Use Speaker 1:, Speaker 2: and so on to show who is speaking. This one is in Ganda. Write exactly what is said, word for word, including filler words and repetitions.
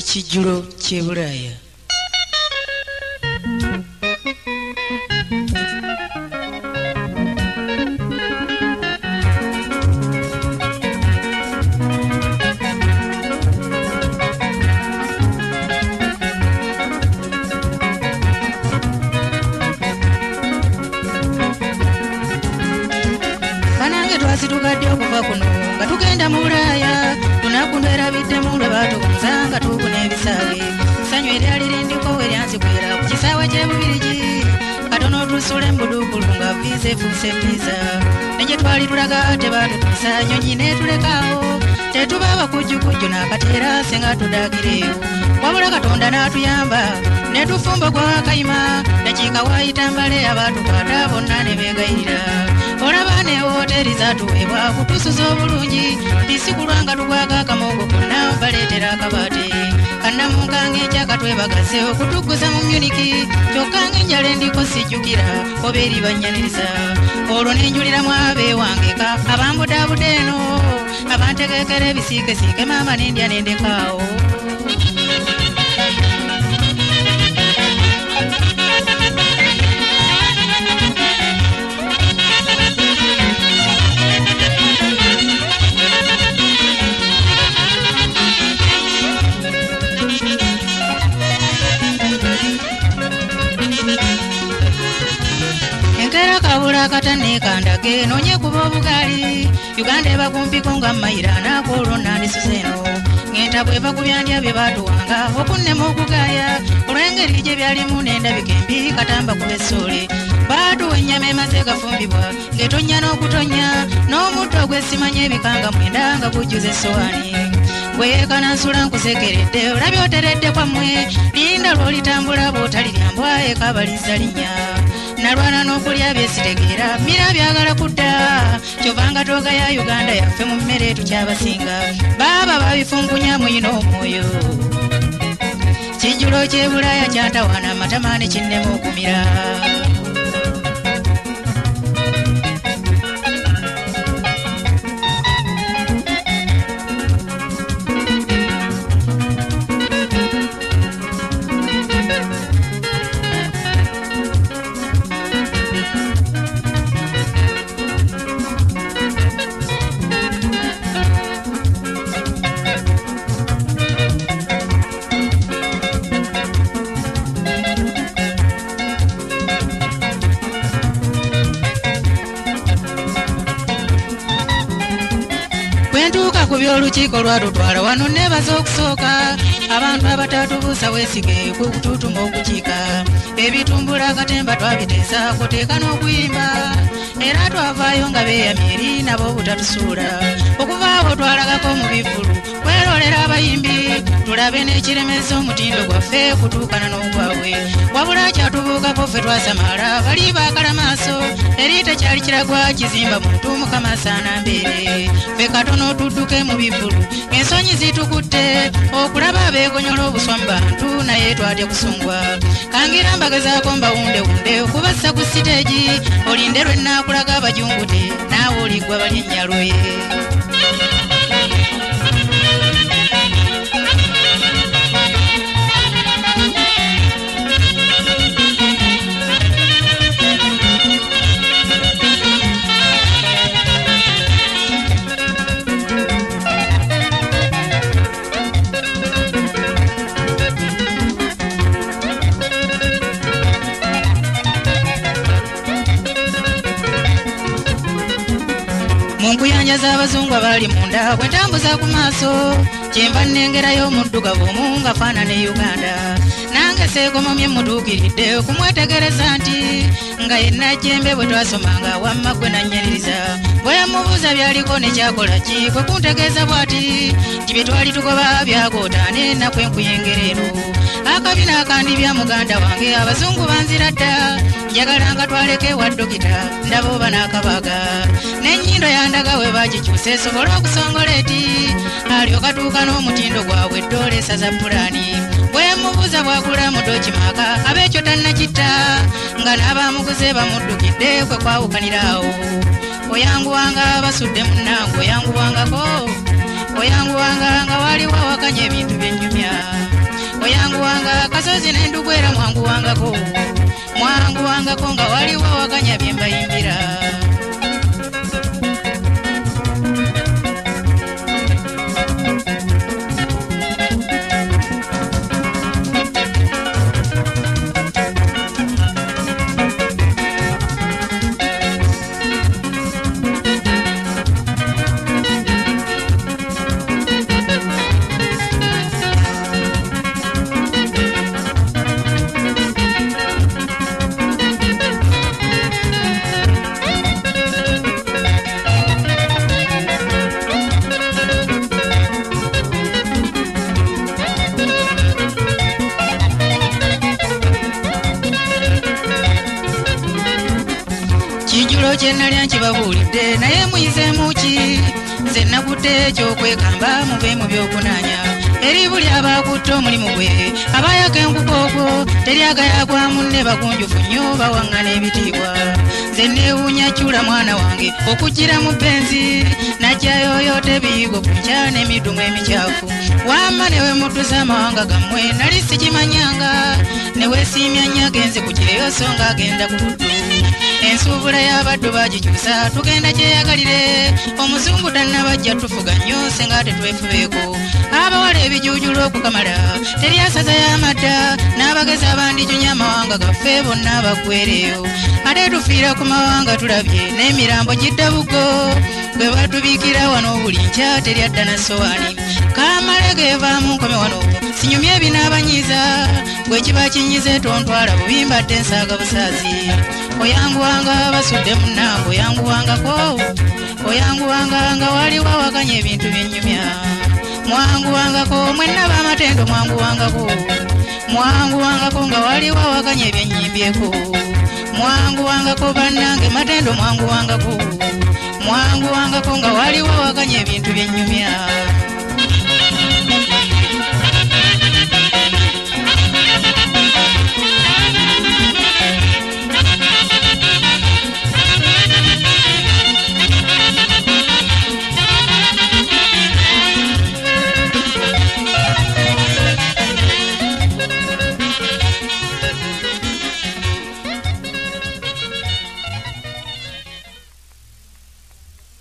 Speaker 1: Ekijjulo ky'e Bulaaya. Banange twasitugadde okuva kuno nga tugenda mu Bulaaya, tunakunera biddemu lwe baatubuuza nga tuukuna ebisaawe. Ssanyu eryali lindiko we lyanzikwera ku kisaawe ky'e Bubirigi, katono tusula embudukulu nga viiza efuuse viiza. Ne gye twali tulaga tebaatutuusa, nnyonyi n'etulekaawo, tetuba abakujjukujju n'akateera senga tudaagireyo. Wabula Katonda n'atuyamba ne tufumba gwa Kayima, dakiika waayita mbale abaatukwata bonna ne beegayirira. Olaba ne wooteri zaatuweebwa kutuusuza obulungi, tisikulwa nga tugwaga akamogo konna baleetera akabaate. Kannamunkange ekyaka twebagaze okutugguza mu Muniki, kyokka ng'enjala endiko sijjukira oba eri bannyaniriza. Olwo ne njuliramu abeewangeka abambudaabuda eno, abantegeekera ebisiikesiike maama n'endya n'endekaawo. Enkera kabula katane kandage nonye kuba obugali, Uganda eba kumpiko nga mayira nakwolwo nandisuze eno. Ngenta bweva ku byandya bye baatuwanga okunnema okugaaya, olw'engeri gye byalimu n'endabika embi katamba ku bessoole. Baatuwa ennyama emaze gafumbibwa ng'etonnya n'okutonnya, n'omutto ogwesimanya ebikanga mwenda nga gujjuza essowaani. Bwekana nsula nkusekeredde olabye oteredde kwammwe, linda lw'olitambula bw'otaliryambwa ekabaliza linnya. Nalwana n'okulya byesitegeera mira byagala kudda, kyovanga tooga ya Uganda yaffe mu mmere tukyabasinga, baaba babifunkunya muyina omwoyo. Kijjulo ky'e Bulaaya kyatawaana amatama ne kinnema okumira. Bwentuuka ku by'olukiiko lwatutwala wano neebaza okusooka, abantu abatatubuusa weesige ku kutuutuma okukiika. Ebitumbula akatemba twabiteesa kuteeka n'okuyimba, era twavaayo nga beeyamye eri nabo obutatusuula. Okuva awo twalagako mu bivvulu kwerolera abayimbi, tulabe n'ekiremeza omutindo gwaffe kutuukana n'ogwabwe. Wabula kyatubuukako ffe twasamala bali baakala maaso, eri tekyali kiragwa kizimba muntu Mukama asaana mbeere. Ffe katono tudduke mu bivvulu, ensonyi zitukutte okulaba abeegonyola obuswa mu bantu naye twatya kusungwa. Kangira mbagezaako mbawundewunde okubassa ku siteegi, olinde lwe nnaakulaga abajungute naawe oliggwa bali ennyalwe. Munkuyanja z'abazungu abali munda bwe ntambuza ku maaso, kyenva nnengerayo omuddugavu omu nga faanana e Uganda. Nange seegomomye mutuukiridde okumwetegereza nti nga yenna jjembe bwe twasomanga wamma gwe nannyaliriza. Bwe yamubuuza byaliko ne kyakola ki kwe kuntegeeza bw'ati nti bye twali tugoba byagootaane nakwe nkuyengera eno. Akabina akandi bya muganda wange abazungu banzira dda, njagala nga twaleke wa dokita ndaba oba n'akabaaga. N'ennyindo yandaga we bagikyuse esobola okusongola eti, alyoka tuuka n'omutindo gwabwe eddoole esaza pulaani. Bwe mubuuza bw'agula mu dokimaka ab'ekyo tannakitta, nga n'abaamuguze bamuddukidde kwe kwawukaniraawo. Oyanguwanga basudde munnange oyanguwangako, oyanguwanga nga waliwo awakanya ebintu by'ennyumya. musozi nendugwera mwangu wangako mwangu wangako nga waliwo wakanya bye mbayimbira Kijulo kyenalya nkibabulidde naye muyizeemu ki nze nakudde ekyokwekamba mube mu byokunaanya eri buli abakutte omulimu gwe abayaka enkuko ogwo teryagayagwa munne bagunjufu nnyo bawaŋŋana ebitiibwa nze neewuunya kyula mwana wange okugira mu benzi najjayoyo tebiyigo ku nkya n'emidumu emikyafu wamma newe mudduza amawanga gammwe nali sikimanyanga neweesiimya nnyo agenze ku kireyo so ng'agenda ku buddu ensuubula y'abaddu bagikyusa tugenda kyeyagalire omuzungu tannabajja tufuga nnyo senga tetwefubeeko abawala ebijuujula okukamala teryasaza y'amadda n'abagezi abandijunya amawanga gaffe bonna baggwereyo ate tufiira ku mawanga tulabye n'emirambo gidda bugo bwe batubiikira wano buli nkya teryadda na sowaani kamale geevaamu nkome wano sinyumye ebinaabanyiiza gwe kiba kinyize tontwala bubimbadde ensaaga busaazi oyanguwanga basudde munange oyanguwangako oyanguwanga nga waliwo awakanya ebintu byennyumya mwanguwangako mwenna b'amatendo mwanguwangako mwanguwangako nga waliwo awakanya ebyennyimbyeko mwanguwangako bannange matendo mwanguwangako mwanguwangako nga waliwo awakanya ebintu byennyumya